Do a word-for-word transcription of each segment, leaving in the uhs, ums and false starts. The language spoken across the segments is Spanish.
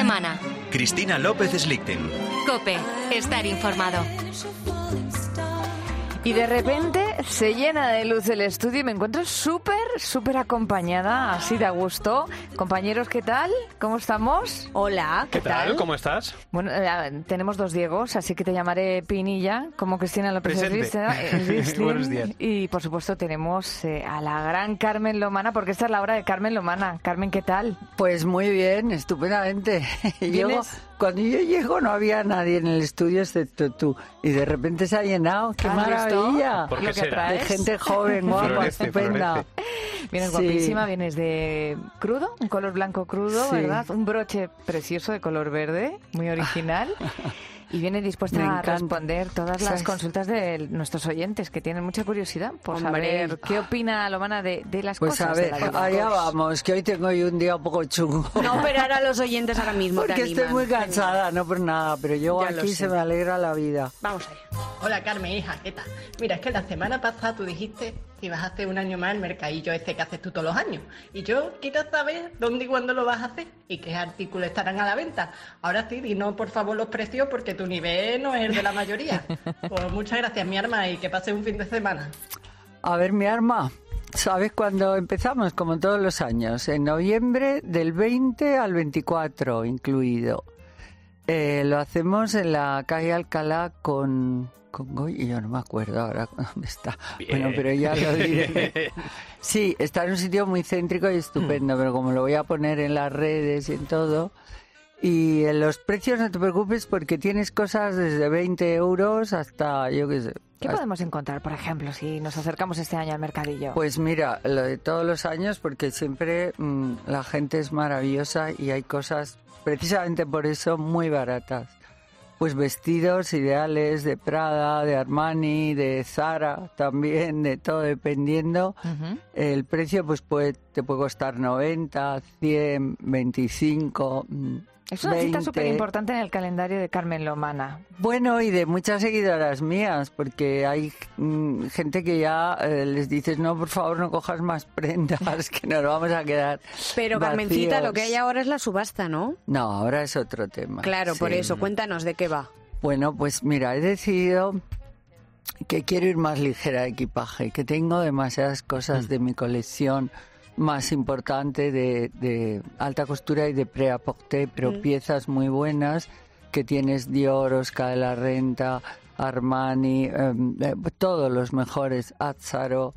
Mana. Cristina López Slichting. COPE. Estar informado. Y de repente se llena de luz el estudio y me encuentro súper, súper acompañada, así de a gusto. Compañeros, ¿qué tal? ¿Cómo estamos? Hola, ¿qué, ¿Qué tal? tal? ¿Cómo estás? Bueno, eh, tenemos dos Diegos, así que te llamaré Pinilla, como Cristina López Slichting. Buenos días. Y por supuesto tenemos eh, a la gran Carmen Lomana, porque esta es la hora de Carmen Lomana. Carmen, ¿qué tal? Pues muy bien, estupendamente. Llego, cuando yo llego no había nadie en el estudio excepto tú. Y de repente se ha llenado. ¡Qué maravilla! ¿Por qué será? De gente joven, guapa, Florece, estupenda. florece. Vienes Sí. guapísima, vienes de crudo, un color blanco crudo, Sí. ¿verdad? Un broche precioso de color verde, muy original. Y viene dispuesta Me a encanta. responder todas las ¿Sabes? consultas de nuestros oyentes, que tienen mucha curiosidad por Hombre. saber qué opina Lomana de, de las Pues cosas a de ver, la vida. allá vamos, que hoy tengo yo un día un poco chungo. No operar a los oyentes ahora mismo. Porque te estoy animan. muy cansada, no por nada, pero llego Ya lo aquí y sé. se me alegra la vida. Vamos allá. Hola Carmen, hija, ¿qué tal? Mira, es que la semana pasada tú dijiste que ibas a hacer un año más el mercadillo este que haces tú todos los años. Y yo quiero saber dónde y cuándo lo vas a hacer y qué artículos estarán a la venta. Ahora sí, dinos por favor los precios porque tu nivel no es el de la mayoría. Pues muchas gracias, mi arma, y que pases un fin de semana. A ver, mi arma, ¿sabes cuándo empezamos? Como todos los años, en noviembre del veinte al veinticuatro incluido. Eh, lo hacemos en la calle Alcalá con... con Goy, yo no me acuerdo ahora dónde está. Bien. Bueno, pero ya lo diré. Sí, está en un sitio muy céntrico y estupendo, pero como lo voy a poner en las redes y en todo... Y en los precios no te preocupes porque tienes cosas desde veinte euros hasta, yo qué sé. ¿Qué hasta- podemos encontrar, por ejemplo, si nos acercamos este año al mercadillo? Pues mira, lo de todos los años, porque siempre mmm, la gente es maravillosa y hay cosas, precisamente por eso, muy baratas. Pues vestidos ideales de Prada, de Armani, de Zara, también, de todo, dependiendo. Ujú. El precio pues puede, te puede costar noventa, cien, veinticinco, mm, Es una cita veinte. súper importante en el calendario de Carmen Lomana. Bueno, y de muchas seguidoras mías, porque hay mm, gente que ya eh, les dices, no, por favor, no cojas más prendas, que nos vamos a quedar Pero Carmencita, vacíos. lo que hay ahora es la subasta, ¿no? No, ahora es otro tema. Claro, por Sí. eso. Cuéntanos de qué va. Bueno, pues mira, he decidido que quiero ir más ligera de equipaje, que tengo demasiadas cosas de mi colección más importante de, de alta costura y de prêt-à-porter, pero Mm. piezas muy buenas que tienes Dior, Oscar de la Renta, Armani, eh, eh, todos los mejores, Azzaro.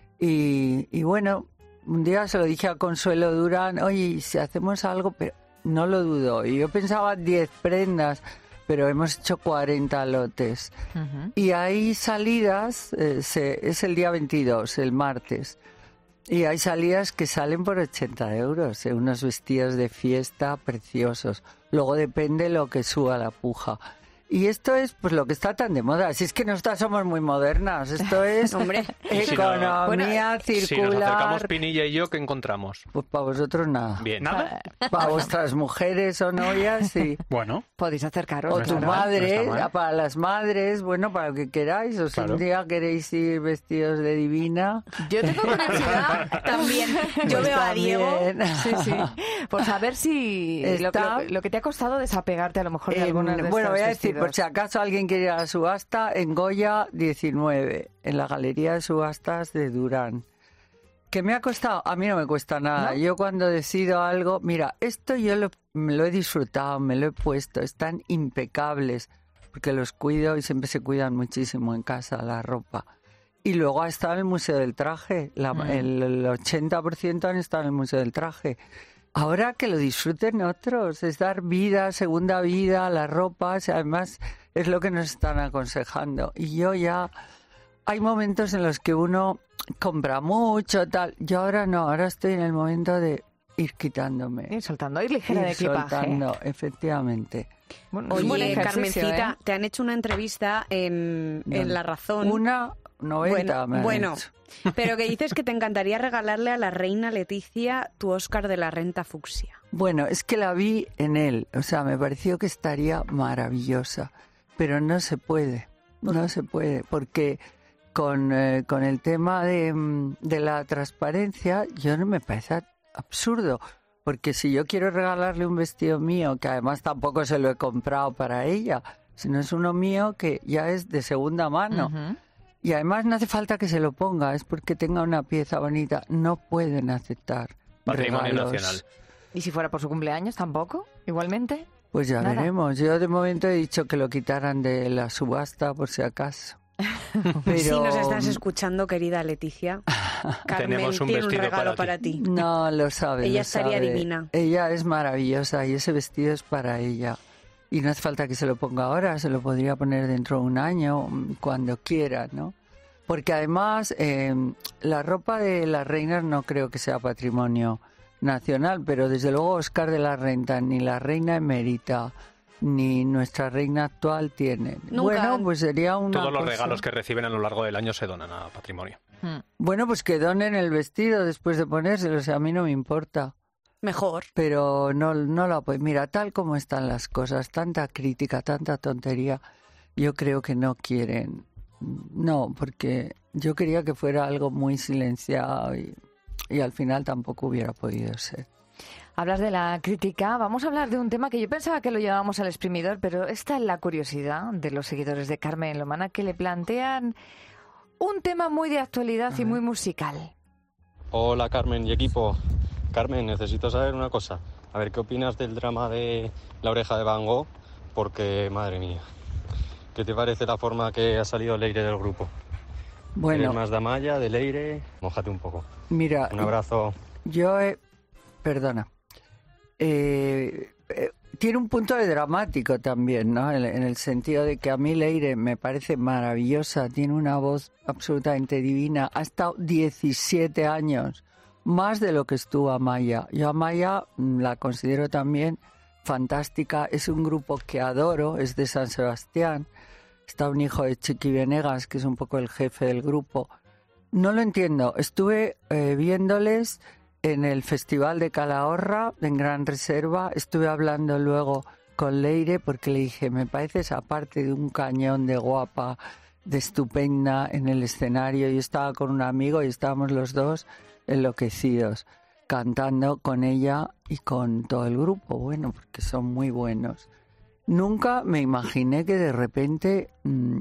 Y, y bueno, un día se lo dije a Consuelo Durán, oye, ¿y si hacemos algo? Pero no lo dudo. Y yo pensaba diez prendas, pero hemos hecho cuarenta lotes. Ujú. Y hay salidas, eh, se- es el día veintidós, el martes, y hay salidas que salen por ochenta euros, eh, unos vestidos de fiesta preciosos. Luego depende lo que suba la puja. Y esto es pues lo que está tan de moda. Si es que nosotras somos muy modernas, esto es Hombre. si no- economía Bueno, Si nos acercamos circular. Pinilla y yo, ¿qué encontramos? Pues para vosotros nada. Bien. ¿Nada? Para vuestras mujeres o novias, sí. Bueno, Podéis acercaros. O No tu está mal, madre, no está mal. para las madres, bueno, para lo que queráis. O si Claro. un día queréis ir vestidos de divina. Yo tengo curiosidad También. Yo pues veo a Diego. también. Sí, sí. Por saber si lo, Está- lo- lo que te ha costado desapegarte a lo mejor de En- algunas de bueno, estos voy a decir, vestidos. por si acaso alguien quiere ir a la subasta, en Goya diecinueve, en la Galería de Subastas de Durán. ¿Qué me ha costado? A mí no me cuesta nada. ¿No? Yo cuando decido algo, mira, esto yo lo, me lo he disfrutado, me lo he puesto, están impecables, porque los cuido y siempre se cuidan muchísimo en casa, la ropa. Y luego ha estado en el Museo del Traje, la- Mm. el, el ochenta por ciento han estado en el Museo del Traje. Ahora que lo disfruten otros, es dar vida, segunda vida a las ropas, y además es lo que nos están aconsejando. Y yo ya, hay momentos en los que uno compra mucho, tal. Yo ahora no, ahora estoy en el momento de ir quitándome. Ir soltando, ir ligera ir de equipaje. soltando, efectivamente. Bueno, es un buen Oye, ejercicio, Carmencita, ¿eh? te han hecho una entrevista en, en No. La Razón. Una noventa bueno, me han bueno, hecho. pero que dices que te encantaría regalarle a la reina Leticia tu Oscar de la Renta fucsia. Bueno, es que la vi en él, o sea, me pareció que estaría maravillosa, pero no se puede, no se puede, porque con, eh, con el tema de, mm, de la transparencia, yo no me parece absurdo. Porque si yo quiero regalarle un vestido mío, que además tampoco se lo he comprado para ella, sino es uno mío que ya es de segunda mano. Ujú. Y además no hace falta que se lo ponga, es porque tenga una pieza bonita. No pueden aceptar Patrimonio regalos. nacional. ¿Y si fuera por su cumpleaños tampoco? ¿Igualmente? Pues ya Nada. veremos. Yo de momento he dicho que lo quitaran de la subasta por si acaso. Pero Si nos estás escuchando, querida Leticia, Carmen Tenemos un tiene un vestido regalo para para ti. no lo sabe. Ella lo estaría sabe. divina. Ella es maravillosa y ese vestido es para ella. Y no hace falta que se lo ponga ahora, se lo podría poner dentro de un año, cuando quiera, ¿no? Porque además eh, la ropa de las reinas no creo que sea patrimonio nacional, pero desde luego Óscar de la Renta, ni la reina emérita, ni nuestra reina actual tienen. Nunca. Bueno, pues sería una Todos los cosa- regalos que reciben a lo largo del año se donan a patrimonio. Mm. Bueno, pues que donen el vestido después de ponérselo, o sea, a mí no me importa. Mejor. Pero no, no lo apoyo. Mira, tal como están las cosas, tanta crítica, tanta tontería, yo creo que no quieren. No, porque yo quería que fuera algo muy silenciado y, y al final tampoco hubiera podido ser. Hablas de la crítica, vamos a hablar de un tema que yo pensaba que lo llevábamos al exprimidor, pero esta es la curiosidad de los seguidores de Carmen Lomana, que le plantean un tema muy de actualidad y muy musical. Hola Carmen y equipo. Carmen, necesito saber una cosa. A ver, ¿qué opinas del drama de La Oreja de Van Gogh? Porque, madre mía, ¿qué te parece la forma que ha salido Leire del grupo? Bueno, ¿Eres más de Amaya, de Leire? Mójate un poco. mira, Un abrazo. yo he... Perdona. Eh, eh, tiene un punto de dramático también, ¿no? En, en el sentido de que a mí Leire me parece maravillosa, tiene una voz absolutamente divina, ha estado diecisiete años, más de lo que estuvo Amaya. Yo Amaya mm, la considero también fantástica, es un grupo que adoro, es de San Sebastián, está un hijo de Chiqui Venegas, que es un poco el jefe del grupo. No lo entiendo, estuve eh, viéndoles en el Festival de Calahorra, en Gran Reserva. Estuve hablando luego con Leire porque le dije, me pareces aparte de un cañón de guapa, de estupenda en el escenario. Yo estaba con un amigo y estábamos los dos enloquecidos, cantando con ella y con todo el grupo, bueno, porque son muy buenos. Nunca me imaginé que de repente mmm,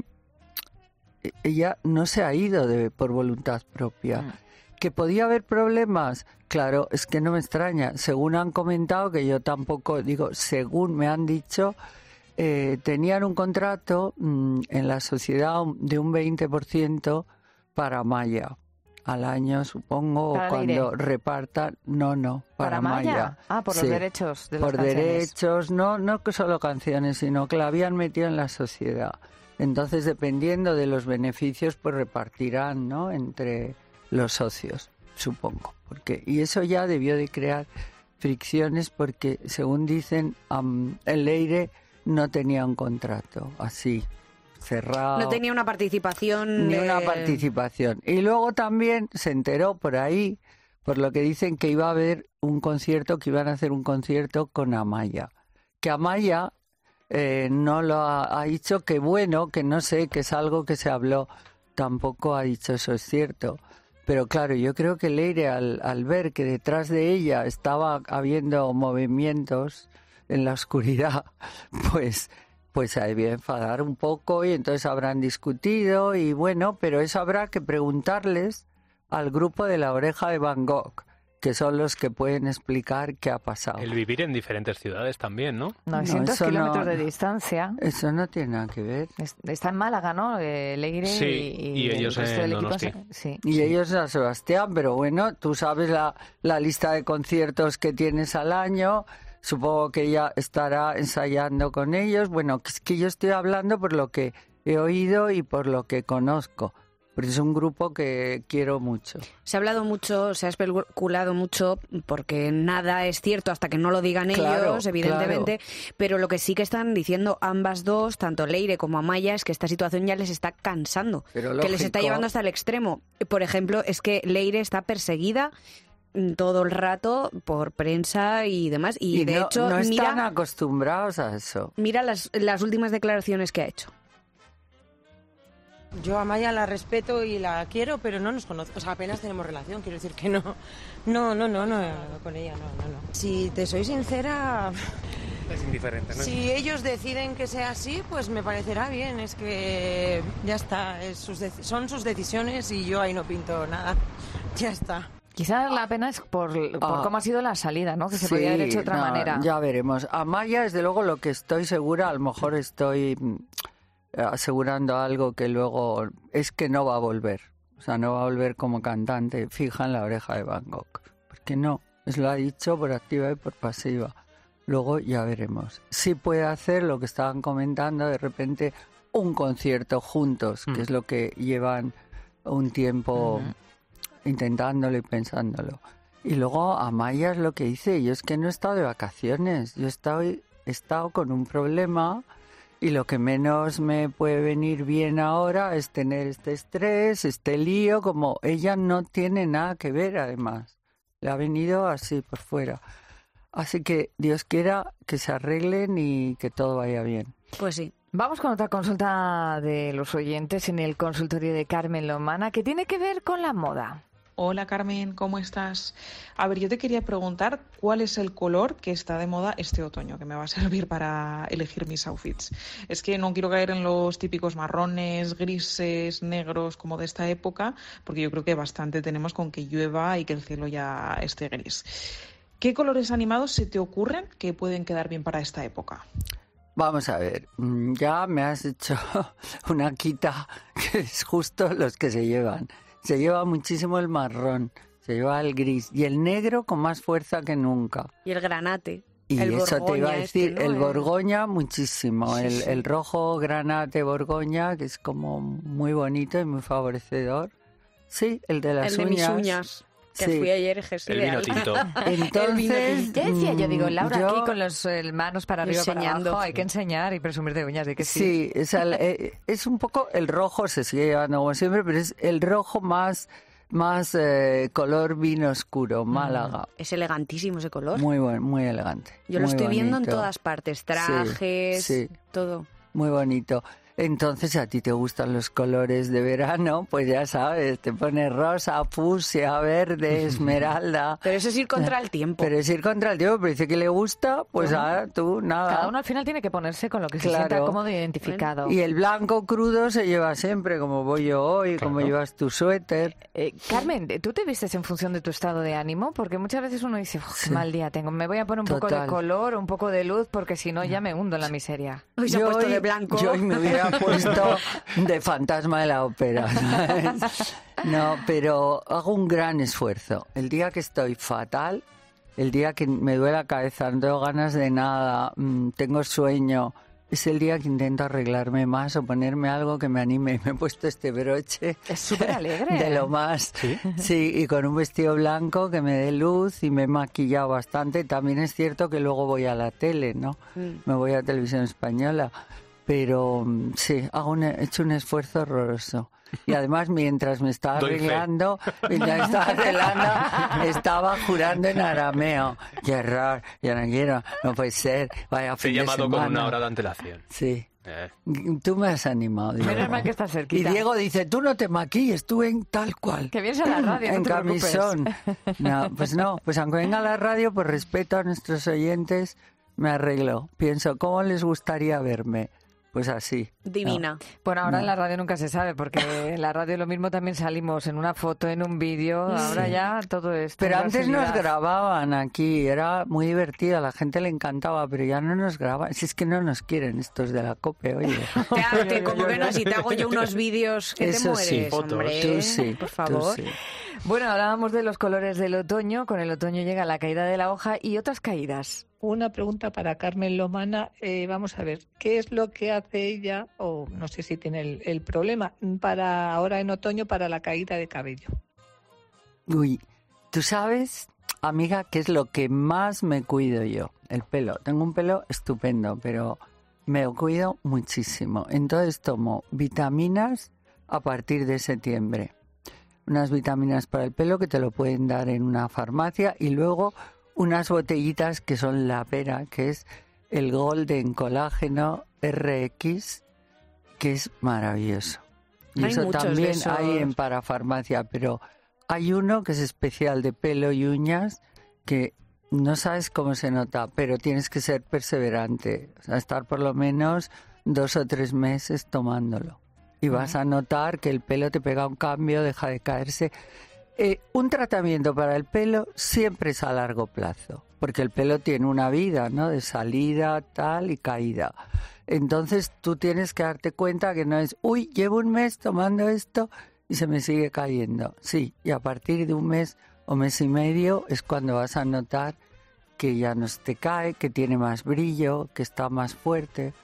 ella no se ha ido de, por voluntad propia. Mm. ¿Que podía haber problemas? Claro, es que no me extraña. Según han comentado, que yo tampoco, digo, según me han dicho, eh, tenían un contrato mmm, en la sociedad de un veinte por ciento para Amaya. Al año, supongo, ¿Para o cuando Leire? repartan... No, no, para, ¿Para Amaya? Amaya. Ah, por Sí, los derechos de las por canciones. derechos, no, no que solo canciones, sino que la habían metido en la sociedad. Entonces, dependiendo de los beneficios, pues repartirán, ¿no?, entre los socios, supongo. Porque, y eso ya debió de crear fricciones porque, según dicen, um, el Leire no tenía un contrato así, cerrado. No tenía una participación. Ni de- una participación. Y luego también se enteró por ahí, por lo que dicen, que iba a haber un concierto, que iban a hacer un concierto con Amaya. Que Amaya eh, no lo ha, ha dicho, que bueno, que no sé, que es algo que se habló. Tampoco ha dicho eso, es cierto. Pero claro, yo creo que Leire, al, al ver que detrás de ella estaba habiendo movimientos en la oscuridad, pues... pues se debía enfadar un poco y entonces habrán discutido y bueno, pero eso habrá que preguntarles al grupo de La Oreja de Van Gogh, que son los que pueden explicar qué ha pasado. El vivir en diferentes ciudades también, ¿no? novecientos eso no- kilómetros de distancia. Eso no tiene nada que ver. Es- Está en Málaga, ¿no? Eh, Leire Sí, y, y el ellos resto en del equipo. Donosti. Sí. Y ellos a Sebastián, pero bueno, tú sabes la, la lista de conciertos que tienes al año. Supongo que ella estará ensayando con ellos. Bueno, es que yo estoy hablando por lo que he oído y por lo que conozco. Porque es un grupo que quiero mucho. Se ha hablado mucho, se ha especulado mucho, porque nada es cierto hasta que no lo digan Claro, ellos, evidentemente. Pero lo que sí que están diciendo ambas dos, tanto Leire como Amaya, es que esta situación ya les está cansando, Pero que les está lógico. llevando hasta el extremo. Por ejemplo, es que Leire está perseguida mm, todo el rato por prensa y demás. Y, Y de no, hecho, no están mira, acostumbrados a eso. mira las, las últimas declaraciones que ha hecho. Yo a Maya la respeto y la quiero, pero no nos conozco, o sea, apenas tenemos relación, quiero decir que no, no, no, no, no, con ella no, no, no. Si te soy sincera... Es indiferente, ¿no? Si ellos deciden que sea así, pues me parecerá bien, es que ya está, es sus deci- son sus decisiones y yo ahí no pinto nada, ya está. Quizás la pena es por, por Ah. cómo ha sido la salida, ¿no? Que se Sí, podía haber hecho de otra no, manera. Ya veremos. A Maya, desde luego, lo que estoy segura, a lo mejor estoy mm, asegurando algo que luego es que no va a volver. O sea, no va a volver como cantante fija en La Oreja de Van Gogh. Porque no, es lo ha dicho por activa y por pasiva. Luego ya veremos. Sí puede hacer lo que estaban comentando, de repente un concierto juntos, Mm. que es lo que llevan un tiempo Ujú. intentándolo y pensándolo. Y luego Amaya es lo que dice, yo es que no he estado de vacaciones, yo he estado, he estado con un problema y lo que menos me puede venir bien ahora es tener este estrés, este lío, como ella no tiene nada que ver además, le ha venido así por fuera. Así que Dios quiera que se arreglen y que todo vaya bien. Pues sí. Vamos con otra consulta de los oyentes en el consultorio de Carmen Lomana, que tiene que ver con la moda. Hola Carmen, ¿cómo estás? A ver, yo te quería preguntar cuál es el color que está de moda este otoño, que me va a servir para elegir mis outfits. Es que no quiero caer en los típicos marrones, grises, negros como de esta época, porque yo creo que bastante tenemos con que llueva y que el cielo ya esté gris. ¿Qué colores animados se te ocurren que pueden quedar bien para esta época? Vamos a ver, mm, ya me has hecho una quita que es justo los que se llevan. Se lleva muchísimo el marrón, se lleva el gris y el negro con más fuerza que nunca. Y el granate. Y el eso te iba a borgoña decir, este, ¿no? el borgoña muchísimo, Sí, el, sí. el rojo granate borgoña, que es como muy bonito y muy favorecedor. Sí, el de las El de uñas. mis uñas. Que Sí. fui ayer ejercicio. El vino tinto. Entonces, Ya decía yo, digo, mm, Laura, yo- aquí con las manos para arriba para Enseñando. abajo, hay que enseñar y presumir de uñas, de que sí. Sí, o sea, el- eh, es un poco el rojo, se sigue llevando como siempre, pero es el rojo más, más eh, color vino oscuro, Málaga. Es elegantísimo ese color. Muy buen, muy elegante. Yo lo muy estoy viendo en bonito, todas partes. Trajes, sí. todo. Muy bonito. Entonces, si a ti te gustan los colores de verano, pues ya sabes, te pones rosa, fucsia, verde, esmeralda. Pero eso es ir contra el tiempo. Pero es ir contra el tiempo, pero dice que le gusta, pues Bueno, ahora tú, nada. Cada uno al final tiene que ponerse con lo que se Claro. sienta cómodo e identificado. Y el blanco crudo se lleva siempre, como voy yo hoy, como Claro. llevas tu suéter. Eh, Carmen, ¿tú te vistes en función de tu estado de ánimo? Porque muchas veces uno dice, "Uf, qué Sí. mal día tengo, me voy a poner un poco de Total. color, un poco de luz, porque si no ya me hundo en la miseria. Hoy se ha Yo puesto hoy- de blanco. Yo hoy me hubiera puesto de fantasma de la ópera, ¿sabes? No, pero hago un gran esfuerzo. El día que estoy fatal, el día que me duele la cabeza, no tengo ganas de nada, mm, tengo sueño, es el día que intento arreglarme más o ponerme algo que me anime. Y me he puesto este broche. Es súper alegre. De lo más. ¿Sí? Y con un vestido blanco que me dé luz y me he maquillado bastante. También es cierto que luego voy a la tele, ¿no? Mm. Me voy a Televisión Española. Pero mm, sí, hago un, he hecho un esfuerzo horroroso. Y además, mientras me estaba Doy fe. arreglando, mientras me estaba arreglando, estaba jurando en arameo. Qué error, ya no quiero, no puede ser. Vaya Te he fin de llamado con semana. una hora de antelación. Sí. Eh. Tú me has animado, Diego. Menos mal que estás Y cerquita. Diego dice, tú no te maquilles, tú en tal cual. Que vienes a la radio, no En te preocupes. camisón. No, pues no, pues aunque venga a la radio, por respeto a nuestros oyentes, me arreglo. Pienso, ¿cómo les gustaría verme? Pues así. Divina. Bueno, ahora No. en la radio nunca se sabe, porque en la radio lo mismo también salimos en una foto, en un vídeo, ahora ya todo es Pero antes nos facilidad. grababan aquí, era muy divertido, a la gente le encantaba, pero ya no nos graban. Si es que no nos quieren estos de la COPE, oye. Te hago- te- como que no, si te hago yo unos vídeos que Eso te sí, mueres, fotos. hombre. Tú sí, por tú favor. sí. Bueno, hablábamos de los colores del otoño, con el otoño llega la caída de la hoja y otras caídas. Una pregunta para Carmen Lomana. Eh, vamos a ver, ¿qué es lo que hace ella, o no sé si tiene el, el problema, para ahora en otoño para la caída de cabello? Uy, ¿tú sabes, amiga, qué es lo que más me cuido yo? El pelo. Tengo un pelo estupendo, pero me lo cuido muchísimo. Entonces tomo vitaminas a partir de septiembre. Unas vitaminas para el pelo que te lo pueden dar en una farmacia y luego unas botellitas que son la pera, que es el Golden Colágeno R X, que es maravilloso. Y Hay eso muchos de también esos. hay en parafarmacia, pero hay uno que es especial de pelo y uñas que no sabes cómo se nota, pero tienes que ser perseverante, o sea, estar por lo menos dos o tres meses tomándolo. Y vas a notar que el pelo te pega un cambio, deja de caerse. Eh, un tratamiento para el pelo siempre es a largo plazo, porque el pelo tiene una vida, ¿no? De salida, tal, y caída. Entonces tú tienes que darte cuenta que no es, uy, llevo un mes tomando esto y se me sigue cayendo. Sí, y a partir de un mes o mes y medio es cuando vas a notar que ya no se te cae, que tiene más brillo, que está más fuerte.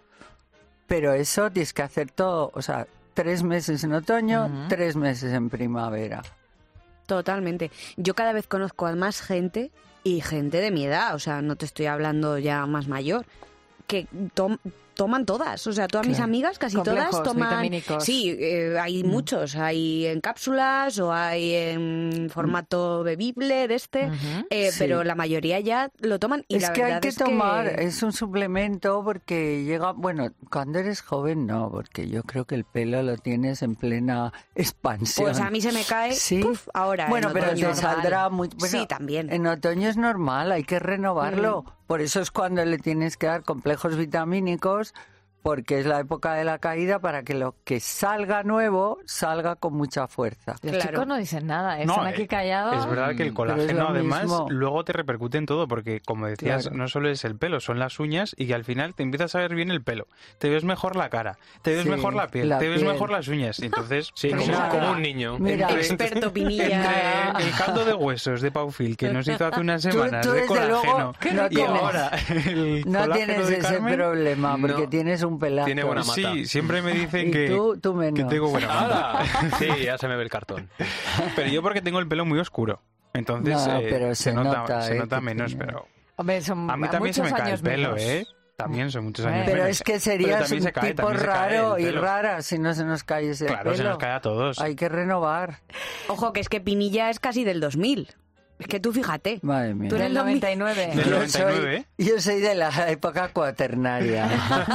Pero eso tienes que hacer todo, o sea, tres meses en otoño, uh-huh. tres meses en primavera. Totalmente. Yo cada vez conozco a más gente, y gente de mi edad, o sea, no te estoy hablando ya más mayor, que to- toman todas. O sea, todas Claro. mis amigas, casi Complejos, todas toman... vitamínicos. Sí, eh, hay Mm. muchos. Hay en cápsulas o hay en formato bebible de este, Ujú. eh, Sí. pero la mayoría ya lo toman y es la que verdad hay que es tomar, que... es un suplemento porque llega, bueno, cuando eres joven no, porque yo creo que el pelo lo tienes en plena expansión. Pues a mí se me cae, Sí. puf, ahora. Bueno, en pero otoño. te saldrá muy... bueno, Sí, también. En otoño es normal, hay que renovarlo. Mm. Por eso es cuando le tienes que dar complejos vitamínicos, porque es la época de la caída para que lo que salga nuevo salga con mucha fuerza. Los Claro. chicos no dicen nada, ¿eh? No, están aquí eh, callados. Es verdad que el Pero es colágeno lo además mismo. luego te repercute en todo, porque como decías, Claro. no solo es el pelo, son las uñas y que al final te empiezas a ver bien el pelo, te ves mejor la cara, te ves Sí, mejor la piel, la te ves piel. mejor las uñas. Y entonces, Sí, como, Mira. como un niño. Mira, Experto Pinilla. entre el caldo de huesos de Paufil que nos hizo hace unas Tú- semanas tú de desde luego colágeno que no y tienes- ahora el No colágeno tienes de ese Carmen, problema, porque No. tienes un pelazo. Tiene buena mata. Sí, siempre me dicen Y que, tú, tú menos. que tengo buena mata. ¡Hala! Sí, ya se me ve el cartón. Pero yo porque tengo el pelo muy oscuro. Entonces No, eh, pero se, se nota, nota, se eh, nota que menos, tiene- pero Hombre, son a mí también se me muchos cae el años pelo, menos. ¿eh? También son muchos años Pero menos. es que Pero serías también un se cae, tipo también se cae el raro y pelo. rara si no se nos cae ese Claro, pelo. se nos cae a todos. Hay que renovar. Ojo, que es que Pinilla es casi del dos mil. Es que tú fíjate. Madre mía. Tú eres Del dos mil. noventa y nueve. Del Yo noventa y nueve, soy, yo soy de la época cuaternaria.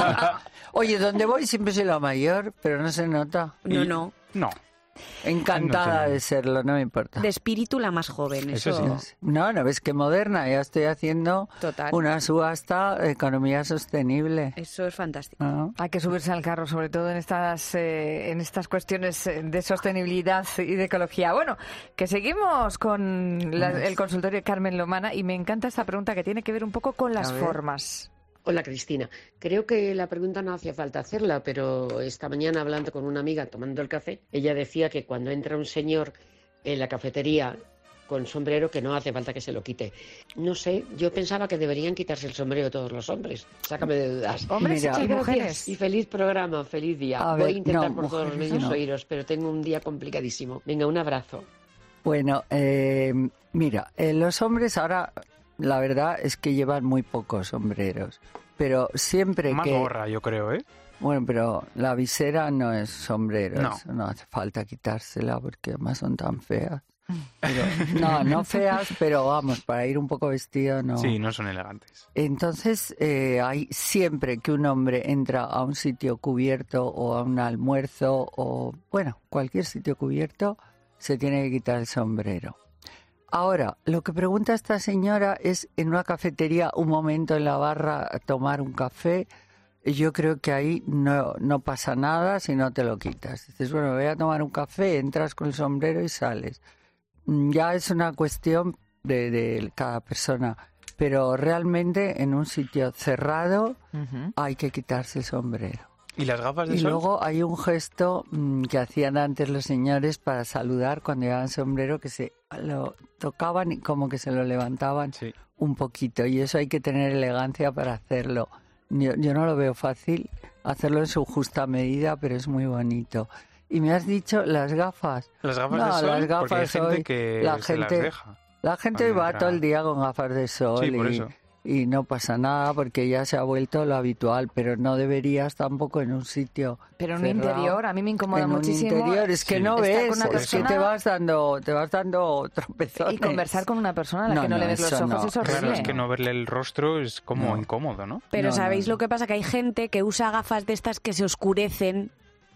Oye, donde voy siempre soy la mayor, pero no se nota. No, Y- no. No. Encantada No sé. de serlo, no me importa. De espíritu la más joven, eso, Eso sí. No, no ves que moderna, ya estoy haciendo Total. una subasta de economía sostenible. Eso es fantástico. Ah. Hay que subirse al carro, sobre todo en estas eh, en estas cuestiones eh, de sostenibilidad y de ecología. Bueno, que seguimos con la- el consultorio de Carmen Lomana y me encanta esta pregunta que tiene que ver un poco con las A ver. formas. Hola Cristina, creo que la pregunta no hacía falta hacerla, pero esta mañana hablando con una amiga tomando el café, ella decía que cuando entra un señor en la cafetería con sombrero que no hace falta que se lo quite. No sé, yo pensaba que deberían quitarse el sombrero todos los hombres. Sácame de dudas. Hombres Mira. y Gracias mujeres. y feliz programa, feliz día. A Voy ver, a intentar no, por todos los mujeres medios no. oíros, pero tengo un día complicadísimo. Venga, un abrazo. Bueno, eh, mira, eh, los hombres ahora, la verdad es que llevan muy pocos sombreros, pero siempre Más que... gorra, yo creo, ¿eh? Bueno, pero la visera no es sombrero, No. eso no hace falta quitársela porque además son tan feas. Pero, no, no feas, pero vamos, para ir un poco vestido no. Sí, no son elegantes. Entonces, eh, hay siempre que un hombre entra a un sitio cubierto o a un almuerzo o, bueno, cualquier sitio cubierto, se tiene que quitar el sombrero. Ahora, lo que pregunta esta señora es en una cafetería, un momento en la barra, a tomar un café. Yo creo que ahí no, no pasa nada si no te lo quitas. Dices, bueno, voy a tomar un café, entras con el sombrero y sales. Mm, Ya es una cuestión de, de cada persona. Pero realmente en un sitio cerrado Ujú. hay que quitarse el sombrero. ¿Y las gafas de Y sol? luego hay un gesto mm, que hacían antes los señores para saludar cuando llevaban sombrero, que se lo tocaban y como que se lo levantaban Sí. un poquito. Y eso hay que tener elegancia para hacerlo. Yo, yo no lo veo fácil hacerlo en su justa medida, pero es muy bonito. Y me has dicho las gafas. Las gafas No, de sol, las gafas porque hay gente hoy, que la se las gente- deja. La gente Cuando va entra- todo el día con gafas de sol Sí, por y, eso. y no pasa nada porque ya se ha vuelto lo habitual, pero no deberías tampoco en un sitio Pero en un cerrado. interior, a mí me incomoda en muchísimo. un interior, es que Sí. no estar ves, con una es que persona te vas dando, te vas dando tropezones. y conversar con una persona a la No, que no, no, le ves los eso ojos no. es horrible. Claro, es que no verle el rostro es como No. incómodo, ¿no? Pero No, ¿sabéis no, no. lo que pasa? Que hay gente que usa gafas de estas que se oscurecen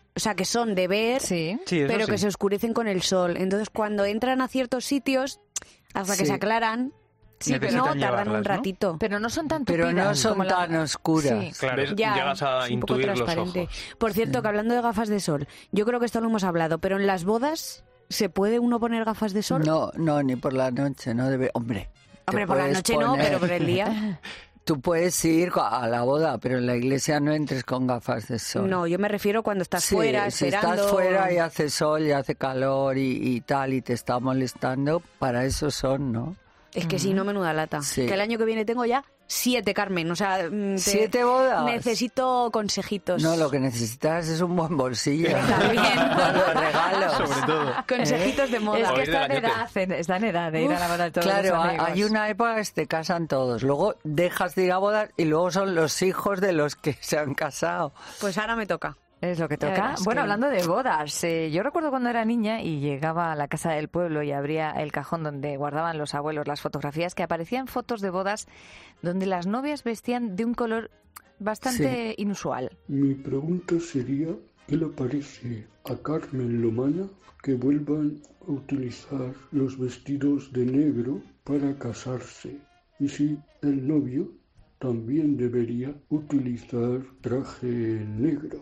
o sea, que son de ver, sí. Sí, eso pero sí. que se oscurecen con el sol. Entonces, cuando entran a ciertos sitios, hasta que Sí. se aclaran, sí, pero Necesitan no, tardan llevarlas, un ¿no? ratito. Pero no son tan Pero no tupidas son como la- tan oscuras. Sí. Claro, ¿Ves? Ya, llegas a es un poco intuir los transparente. ojos. Por cierto, que hablando de gafas de sol, yo creo que esto lo hemos hablado, pero en las bodas, ¿se puede uno poner gafas de sol? No, no, ni por la noche, no debe... Hombre, te Hombre, por la puedes noche no, poner- pero por el día. Tú puedes ir a la boda, pero en la iglesia no entres con gafas de sol. No, yo me refiero cuando estás Sí, fuera, si esperando. estás fuera y hace sol y hace calor y, y tal y te está molestando, para eso son, ¿no? Es que si no, menuda lata. Sí. Que el año que viene tengo ya siete, Carmen. O sea, mm, te- ¿Siete bodas? Necesito consejitos. No, lo que necesitas es un buen bolsillo. También. Con los regalos. Sobre todo. Consejitos de moda. Es que Oír de está la en gente. edad, en- está en edad de ir a la boda de todos Claro, los hay amigos. hay una época que se casan todos, luego dejas de ir a bodas y luego son los hijos de los que se han casado. Pues ahora me toca. Es lo que Ya toca. verás Bueno, que- hablando de bodas, eh, yo recuerdo cuando era niña y llegaba a la casa del pueblo y abría el cajón donde guardaban los abuelos las fotografías, que aparecían fotos de bodas donde las novias vestían de un color bastante inusual. Mi pregunta sería, ¿qué le parece a Carmen Lomana que vuelvan a utilizar los vestidos de negro para casarse? Y si el novio también debería utilizar traje negro.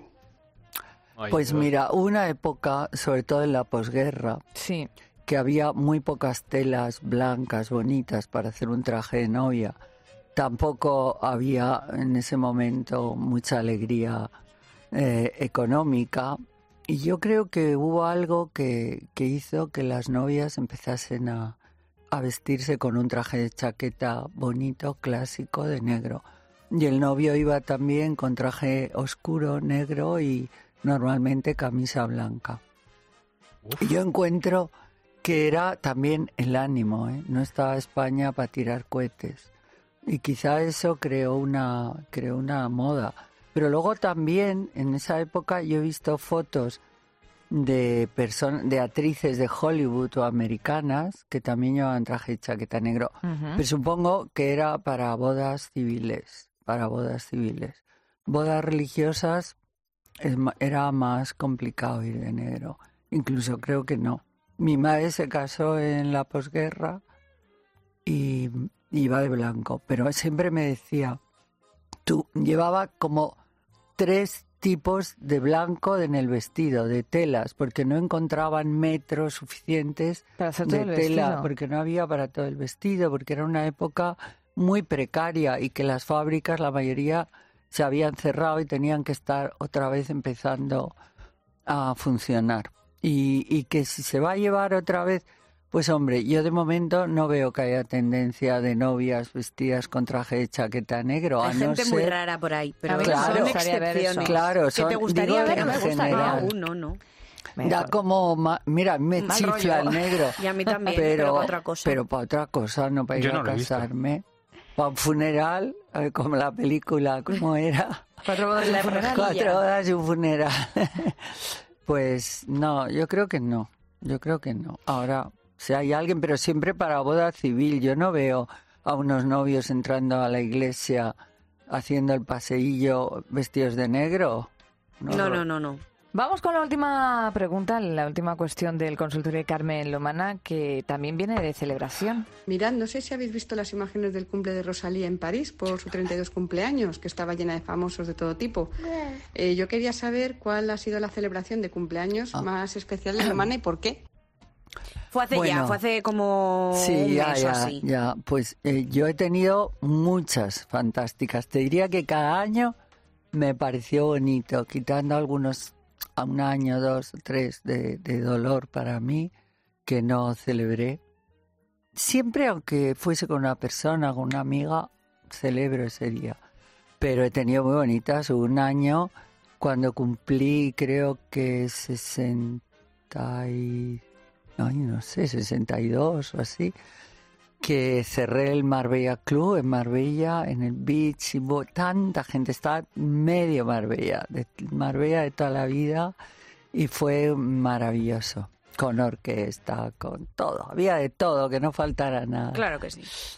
Ay, Pues Dios. mira, hubo una época, sobre todo en la posguerra, Sí. que había muy pocas telas blancas, bonitas, para hacer un traje de novia. Tampoco había en ese momento mucha alegría eh, económica. Y yo creo que hubo algo que, que hizo que las novias empezasen a, a vestirse con un traje de chaqueta bonito, clásico, de negro. Y el novio iba también con traje oscuro, negro y normalmente camisa blanca. Y yo encuentro que era también el ánimo, ¿eh? No estaba España para tirar cohetes. Y quizá eso creó una, creó una moda. Pero luego también, en esa época, yo he visto fotos de personas, de actrices de Hollywood o americanas que también llevaban traje y chaqueta negro. Ujú. Pero supongo que era para bodas civiles, para bodas civiles. Bodas religiosas es ma- era más complicado ir de negro. Incluso creo que no. Mi madre se casó en la posguerra y iba de blanco, pero siempre me decía, tú llevaba como tres tipos de blanco en el vestido, de telas, porque no encontraban metros suficientes Para hacer todo de el tela, vestido. porque no había para todo el vestido, porque era una época muy precaria y que las fábricas, la mayoría, se habían cerrado y tenían que estar otra vez empezando a funcionar. Y, y que si se va a llevar otra vez, pues hombre, yo de momento no veo que haya tendencia de novias vestidas con traje de chaqueta negro. Hay a no gente muy ser- rara por ahí, pero A mí Claro. son me gustaría ver eso. excepciones. Claro, ¿Que son- te gustaría digo ver? en No me gusta. general. No, no, no. Da como, ma- mira, me Mal chifla rollo. el negro. Y a mí también, pero para otra cosa. Pero para otra cosa, no para ir Yo a no lo he visto. casarme. Para un funeral, a ver, como la película, ¿cómo era? Cuatro bodas y un funeral. Cuatro bodas y un funeral. Pues no, yo creo que no. Yo creo que no. Ahora, si hay alguien, pero siempre para boda civil. Yo no veo a unos novios entrando a la iglesia haciendo el paseillo vestidos de negro. No, no, no, no. Vamos con la última pregunta, la última cuestión del consultorio de Carmen Lomana, que también viene de celebración. Mirad, no sé si habéis visto las imágenes del cumple de Rosalía en París por su treinta y dos cumpleaños, que estaba llena de famosos de todo tipo. Eh, yo quería saber cuál ha sido la celebración de cumpleaños Ah. más especial de Lomana y por qué. Fue hace ya, Bueno, fue hace como Sí, un ya, mes o ya, así. ya. Pues eh, yo he tenido muchas fantásticas. Te diría que cada año me pareció bonito, quitando algunos a un año, dos, tres de, de dolor para mí que no celebré. Siempre, aunque fuese con una persona, con una amiga, celebro ese día. Pero he tenido muy bonitas. Hubo un año cuando cumplí, creo que sesenta y... Ay, no sé, sesenta y dos o así, que cerré el Marbella Club en Marbella, en el beach, y hubo tanta gente, estaba medio Marbella, de Marbella de toda la vida, y fue maravilloso, con orquesta, con todo, había de todo, que no faltara nada. Claro que sí.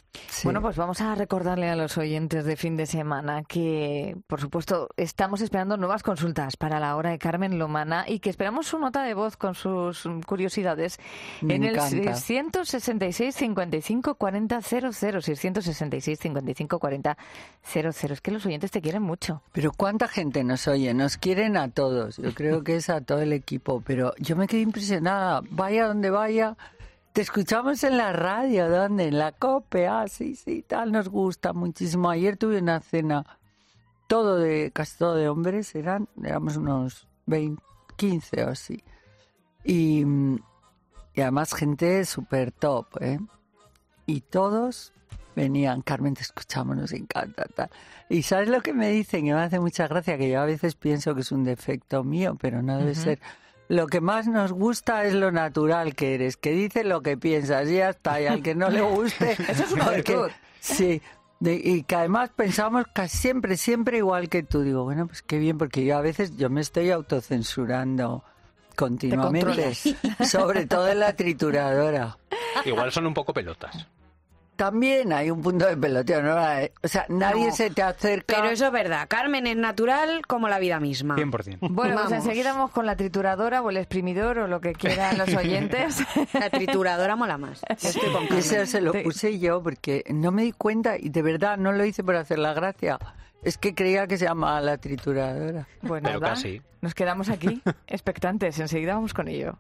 Sí. Bueno, pues vamos a recordarle a los oyentes de fin de semana que, por supuesto, estamos esperando nuevas consultas para la hora de Carmen Lomana y que esperamos su nota de voz con sus curiosidades Me en encanta. el seiscientos sesenta y seis, cincuenta y cinco, cuarenta, cero cero, seiscientos sesenta y seis, cincuenta y cinco, cuarenta, cero cero. Es que los oyentes te quieren mucho. Pero ¿cuánta gente nos oye? Nos quieren a todos. Yo creo que es a todo el equipo. Pero yo me quedé impresionada. Vaya donde vaya, te escuchamos en la radio. ¿Dónde? En la COPE. Ah, sí, sí, tal. Nos gusta muchísimo. Ayer tuve una cena, todo de, casi todo de hombres. Eran, éramos unos veinte, quince o así. Y, y además gente súper top, ¿eh? Y todos venían, Carmen, te escuchamos, nos encanta, tal. Y ¿sabes lo que me dicen? Que me hace mucha gracia, que yo a veces pienso que es un defecto mío, pero no debe Ujú. ser. Lo que más nos gusta es lo natural que eres, que dices lo que piensas y ya está, y al que no le guste... Eso es una porque- virtud. Sí, de- y que además pensamos casi siempre, siempre igual que tú. Digo, bueno, pues qué bien, porque yo a veces yo me estoy autocensurando continuamente, controlas. sobre todo en la trituradora. Igual son un poco pelotas. También hay un punto de peloteo, ¿no? O sea, nadie No, se te acerca. Pero eso es verdad. Carmen es natural como la vida misma. cien por ciento. Bueno, pues Vamos. enseguida vamos con la trituradora o el exprimidor o lo que quieran los oyentes. La trituradora mola más. Yo estoy con Y Carmen. eso se lo Te- puse yo porque no me di cuenta y de verdad no lo hice por hacer la gracia. Es que creía que se llamaba la trituradora. Bueno, Pero nada, casi. nos quedamos aquí expectantes. Enseguida vamos con ello.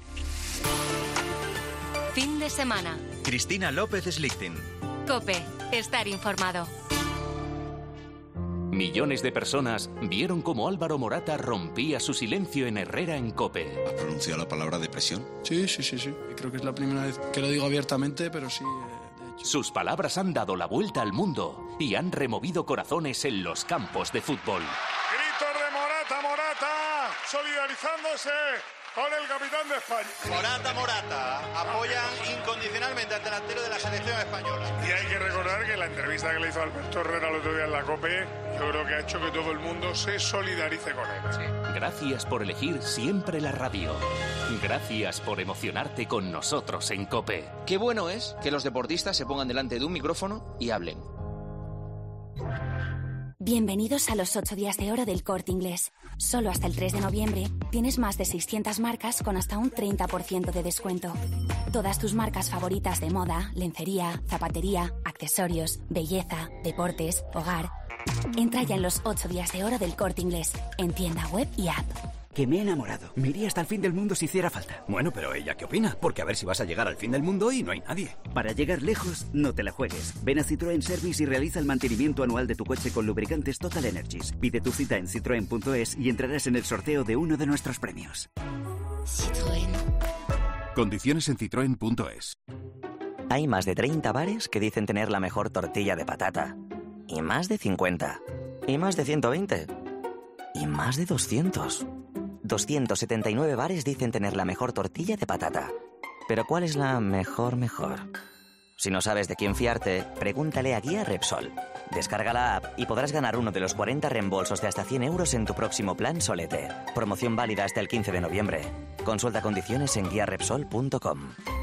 Fin de semana. Cristina López Slichting. COPE. Estar informado. Millones de personas vieron cómo Álvaro Morata rompía su silencio en Herrera en COPE. ¿Has pronunciado la palabra depresión? Sí, sí, sí, sí. Creo que es la primera vez que lo digo abiertamente, pero sí. eh, Sus palabras han dado la vuelta al mundo y han removido corazones en los campos de fútbol. Gritos de Morata, Morata, solidarizándose con el capitán de España. Morata, Morata, apoyan incondicionalmente al delantero de la selección española. Y hay que recordar que la entrevista que le hizo Alberto Herrera el otro día en la COPE, yo creo que ha hecho que todo el mundo se solidarice con él. Gracias por elegir siempre la radio. Gracias por emocionarte con nosotros en COPE. Qué bueno es que los deportistas se pongan delante de un micrófono y hablen. Bienvenidos a los ocho días de oro del Corte Inglés. Solo hasta el tres de noviembre tienes más de seiscientas marcas con hasta un treinta por ciento de descuento. Todas tus marcas favoritas de moda, lencería, zapatería, accesorios, belleza, deportes, hogar. Entra ya en los ocho días de oro del Corte Inglés, en tienda web y app. Que me he enamorado. Me iría hasta el fin del mundo si hiciera falta. Bueno, pero ¿ella qué opina? Porque a ver si vas a llegar al fin del mundo y no hay nadie. Para llegar lejos, no te la juegues. Ven a Citroën Service y realiza el mantenimiento anual de tu coche con lubricantes Total Energies. Pide tu cita en citroen punto es y entrarás en el sorteo de uno de nuestros premios. Citroën. Condiciones en citroen punto es. Hay más de treinta bares que dicen tener la mejor tortilla de patata. Y más de cincuenta. Y más de ciento veinte. Y más de doscientos. doscientos setenta y nueve bares dicen tener la mejor tortilla de patata. Pero ¿cuál es la mejor mejor? Si no sabes de quién fiarte, pregúntale a Guía Repsol. Descarga la app y podrás ganar uno de los cuarenta reembolsos de hasta cien euros en tu próximo plan Solete. Promoción válida hasta el quince de noviembre. Consulta condiciones en guía repsol punto com.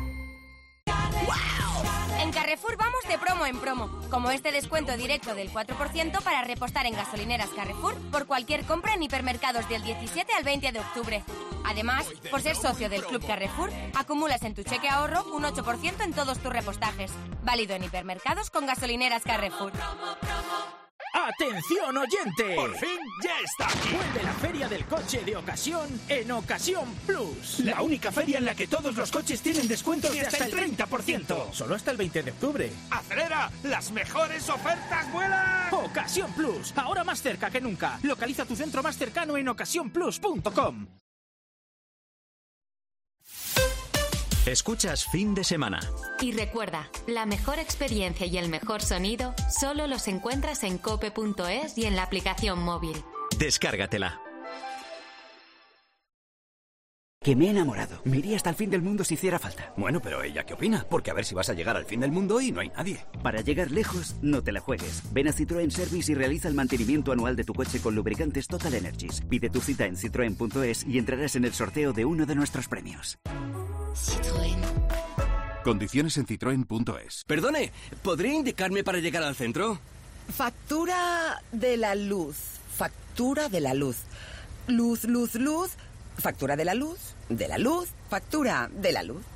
En Carrefour vamos de promo en promo, como este descuento directo del cuatro por ciento para repostar en gasolineras Carrefour por cualquier compra en hipermercados del diecisiete al veinte de octubre. Además, por ser socio del Club Carrefour, acumulas en tu cheque ahorro un ocho por ciento en todos tus repostajes. Válido en hipermercados con gasolineras Carrefour. ¡Atención, oyente! ¡Por fin ya está aquí! Vuelve la Feria del Coche de Ocasión en Ocasión Plus. La única feria en la que todos los coches tienen descuentos de hasta el treinta por ciento. Solo hasta el veinte de octubre. ¡Acelera! ¡Las mejores ofertas vuelan! Ocasión Plus, ahora más cerca que nunca. Localiza tu centro más cercano en ocasión plus punto com. Escuchas Fin de Semana. Y recuerda, la mejor experiencia y el mejor sonido solo los encuentras en cope punto es y en la aplicación móvil. Descárgatela. Que me he enamorado. Me iría hasta el fin del mundo si hiciera falta. Bueno, pero ¿ella qué opina? Porque a ver si vas a llegar al fin del mundo y no hay nadie. Para llegar lejos, no te la juegues. Ven a Citroën Service y realiza el mantenimiento anual de tu coche con lubricantes Total Energies. Pide tu cita en citroen punto es y entrarás en el sorteo de uno de nuestros premios. Citroën. Condiciones en citroen punto es. Perdone, ¿podría indicarme para llegar al centro? Factura de la luz. Factura de la luz. Luz, luz, luz. Factura de la luz. De la luz. Factura de la luz.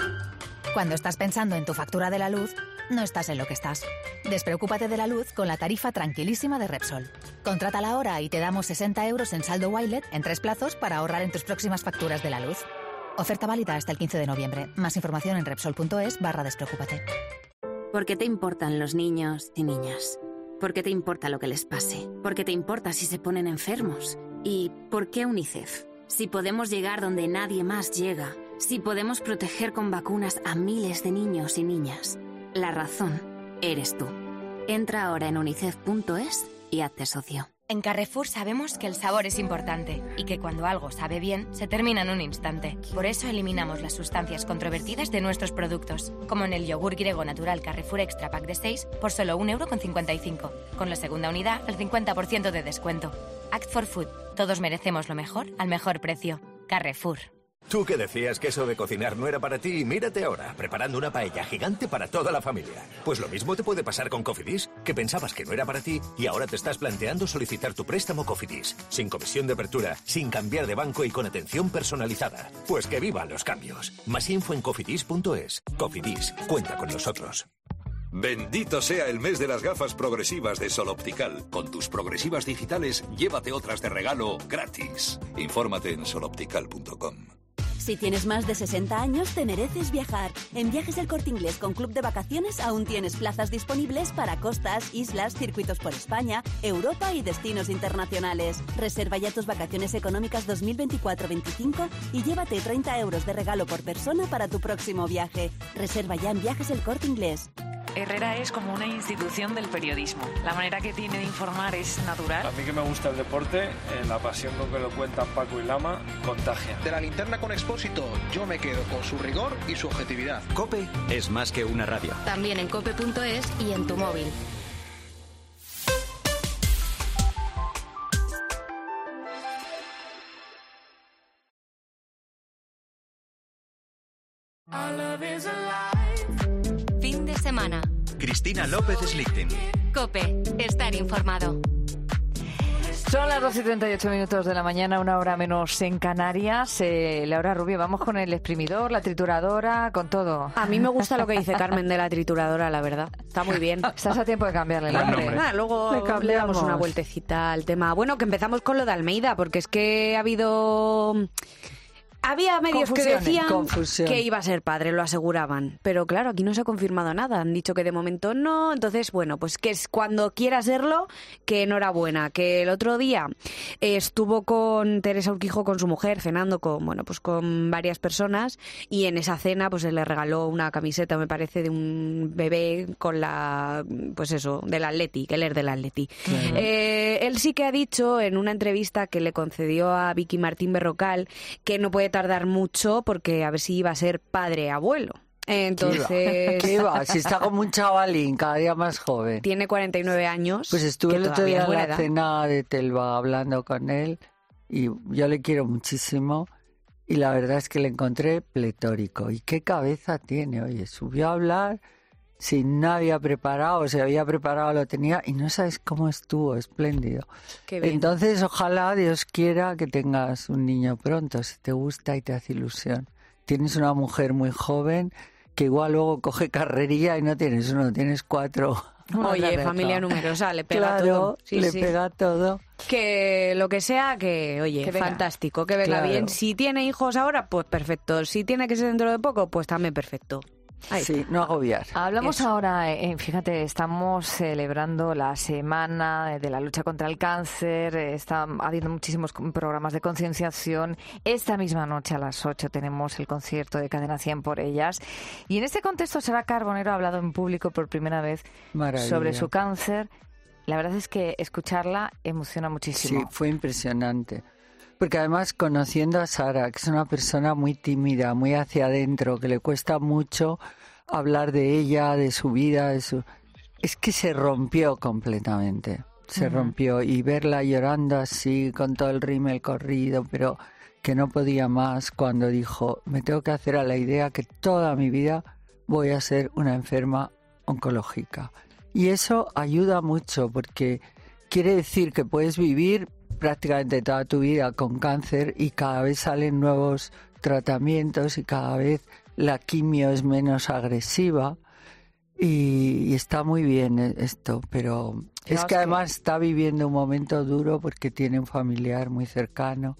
Cuando estás pensando en tu factura de la luz, no estás en lo que estás. Despreocúpate de la luz con la tarifa tranquilísima de Repsol. Contrátala ahora y te damos sesenta euros en saldo Wilet en tres plazos para ahorrar en tus próximas facturas de la luz. Oferta válida hasta el quince de noviembre. Más información en Repsol.es barra despreocúpate. ¿Por qué te importan los niños y niñas? ¿Por qué te importa lo que les pase? ¿Por qué te importa si se ponen enfermos? ¿Y por qué UNICEF? Si podemos llegar donde nadie más llega, si podemos proteger con vacunas a miles de niños y niñas, la razón eres tú. Entra ahora en unicef punto es y hazte socio. En Carrefour sabemos que el sabor es importante y que cuando algo sabe bien, se termina en un instante. Por eso eliminamos las sustancias controvertidas de nuestros productos, como en el yogur griego natural Carrefour Extra Pack de seis por solo un euro con cincuenta y cinco, con la segunda unidad al cincuenta por ciento de descuento. Act for Food. Todos merecemos lo mejor al mejor precio. Carrefour. Tú que decías que eso de cocinar no era para ti, mírate ahora, preparando una paella gigante para toda la familia. Pues lo mismo te puede pasar con Cofidis, que pensabas que no era para ti y ahora te estás planteando solicitar tu préstamo Cofidis, sin comisión de apertura, sin cambiar de banco y con atención personalizada. Pues que vivan los cambios. Más info en cofidis punto es. Cofidis, cuenta con nosotros. Bendito sea el mes de las gafas progresivas de Sol Optical. Con tus progresivas digitales, llévate otras de regalo gratis. Infórmate en sol optical punto com. Si tienes más de sesenta años, te mereces viajar. En Viajes del Corte Inglés con Club de Vacaciones aún tienes plazas disponibles para costas, islas, circuitos por España, Europa y destinos internacionales. Reserva ya tus vacaciones económicas dos mil veinticuatro veinticinco y llévate treinta euros de regalo por persona para tu próximo viaje. Reserva ya en Viajes del Corte Inglés. Herrera es como una institución del periodismo. La manera que tiene de informar es natural. A mí que me gusta el deporte, eh, la pasión con que lo cuentan Paco y Lama, contagia. De la linterna con Expósito, yo me quedo con su rigor y su objetividad. COPE es más que una radio. También en cope punto es y en tu móvil. Fin de semana. Cristina López Slichting. COPE. Estar informado. Son las doce y treinta y ocho minutos de la mañana, una hora menos en Canarias. Eh, Laura Rubio, vamos con el exprimidor, la trituradora, con todo. A mí me gusta lo que dice Carmen de la trituradora, la verdad. Está muy bien. Estás a tiempo de cambiarle el nombre. Ah, luego le, le damos una vueltecita al tema. Bueno, que empezamos con lo de Almeida, porque es que ha habido... Había medios que decían Confusión. que iba a ser padre, lo aseguraban. Pero claro, aquí no se ha confirmado nada. Han dicho que de momento no. Entonces, bueno, pues que es cuando quiera serlo, que enhorabuena. Que el otro día eh, estuvo con Teresa Urquijo, con su mujer, cenando con, bueno, pues con varias personas. Y en esa cena, pues se le regaló una camiseta, me parece, de un bebé con la, pues eso, del Atleti, que él es del Atleti. Uh-huh. Eh, él sí que ha dicho en una entrevista que le concedió a Vicky Martín Berrocal que no puede tardar mucho porque a ver si iba a ser padre abuelo. Entonces... ¿Qué va? Si está como un chavalín, cada día más joven. Tiene cuarenta y nueve años. Pues estuve el otro día en la edad. cena de Telva hablando con él y yo le quiero muchísimo y la verdad es que le encontré pletórico. ¿Y qué cabeza tiene? Oye, subió a hablar sin nadie preparado, se había preparado, lo tenía y no sabes cómo estuvo, espléndido. Qué bien. Entonces, ojalá Dios quiera que tengas un niño pronto, si te gusta y te hace ilusión. Tienes una mujer muy joven que igual luego coge carrería y no tienes uno, tienes cuatro. Oye, familia numerosa, le pega claro, todo. Sí, le sí. pega todo. Que lo que sea, que oye, que venga. fantástico, que venga Claro. bien. Si tiene hijos ahora, pues perfecto. Si tiene que ser dentro de poco, pues también perfecto. Ahí Sí, está. no agobiar. Hablamos Eso. ahora, eh, fíjate, estamos celebrando la semana de la lucha contra el cáncer, eh, está habiendo muchísimos programas de concienciación. Esta misma noche a las ocho tenemos el concierto de Cadena cien por ellas. Y en este contexto Sara Carbonero ha hablado en público por primera vez Maravilla. sobre su cáncer. La verdad es que escucharla emociona muchísimo. Sí, fue impresionante. Porque además, conociendo a Sara, que es una persona muy tímida, muy hacia adentro, que le cuesta mucho hablar de ella, de su vida, de su... es que se rompió completamente. Se Ujú. rompió. Y verla llorando así, con todo el rímel corrido, pero que no podía más, cuando dijo, me tengo que hacer a la idea que toda mi vida voy a ser una enferma oncológica. Y eso ayuda mucho porque quiere decir que puedes vivir prácticamente toda tu vida con cáncer y cada vez salen nuevos tratamientos y cada vez la quimio es menos agresiva y, y está muy bien esto, pero es que, que además está viviendo un momento duro porque tiene un familiar muy cercano,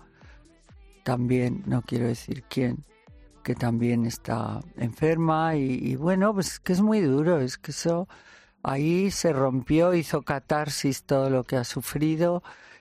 también, no quiero decir quién, que también está enferma y, y bueno, pues que es muy duro, es que eso ahí se rompió, hizo catarsis todo lo que ha sufrido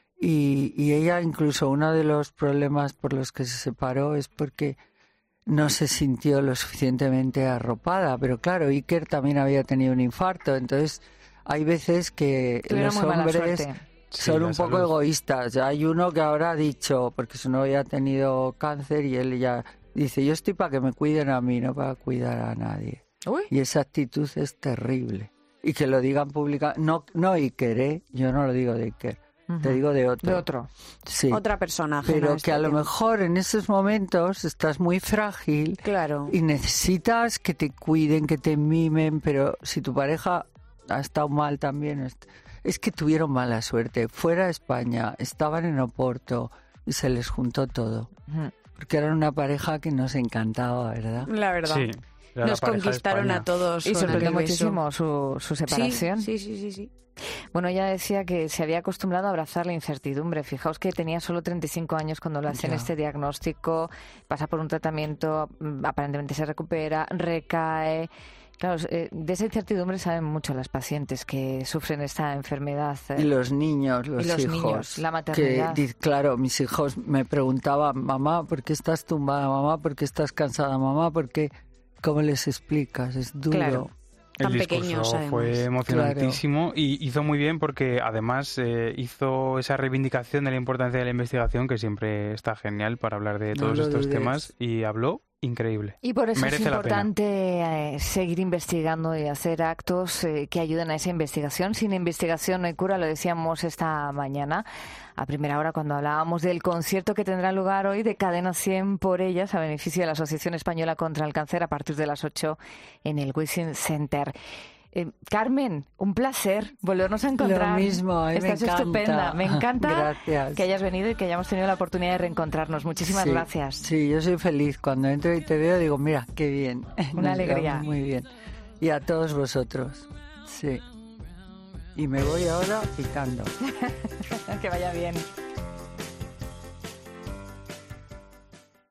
y, y ella incluso uno de los problemas por los que se separó es porque no se sintió lo suficientemente arropada, pero claro, Iker también había tenido un infarto, entonces hay veces que los hombres son sí, un poco salud. egoístas. Hay uno que ahora ha dicho, porque su novia ha tenido cáncer y él ya dice, yo estoy para que me cuiden a mí, no para cuidar a nadie. Uy. Y esa actitud es terrible. Y que lo digan públicamente, no, no Iker, ¿eh? Yo no lo digo de Iker. Uh-huh. Te digo de otro. De otro. Sí. Otra persona. Pero que a lo mejor en esos momentos estás muy frágil. Claro. Y necesitas que te cuiden, que te mimen, pero si tu pareja ha estado mal también, es que tuvieron mala suerte. Fuera de España, estaban en Oporto y se les juntó todo. Uh-huh. Porque eran una pareja que nos encantaba, ¿verdad? La verdad. Sí. Nos conquistaron a todos. Y sorprendió muchísimo su, su separación. Sí, sí, sí, sí, sí. Bueno, ella decía que se había acostumbrado a abrazar la incertidumbre. Fijaos que tenía solo treinta y cinco años cuando le hacen ya. este diagnóstico, pasa por un tratamiento, aparentemente se recupera, recae. Claro, de esa incertidumbre saben mucho las pacientes que sufren esta enfermedad. Y los niños, los, y los hijos. Niños, la maternidad. Que, claro, mis hijos me preguntaban, mamá, ¿por qué estás tumbada? Mamá, ¿por qué estás cansada? Mamá, ¿por qué? ¿Cómo les explicas? Es duro. Claro. El Tan discurso pequeños, fue emocionantísimo claro. y hizo muy bien porque además eh, hizo esa reivindicación de la importancia de la investigación, que siempre está genial para hablar de todos no estos dudes. temas, y habló increíble. Y por eso Merece es importante eh, seguir investigando y hacer actos eh, que ayuden a esa investigación. Sin investigación no hay cura, lo decíamos esta mañana a primera hora cuando hablábamos del concierto que tendrá lugar hoy de Cadena cien por ellas a beneficio de la Asociación Española contra el Cáncer a partir de las ocho en el Wishing Center. Eh, Carmen, un placer volvernos a encontrar. Lo mismo, a mí Estás me encanta. estupenda. Me encanta Gracias. que hayas venido y que hayamos tenido la oportunidad de reencontrarnos. Muchísimas sí, gracias. Sí, yo soy feliz. Cuando entro y te veo digo, mira, qué bien. Una alegría. Muy bien. Y a todos vosotros. Sí. Y me voy ahora picando. Que vaya bien.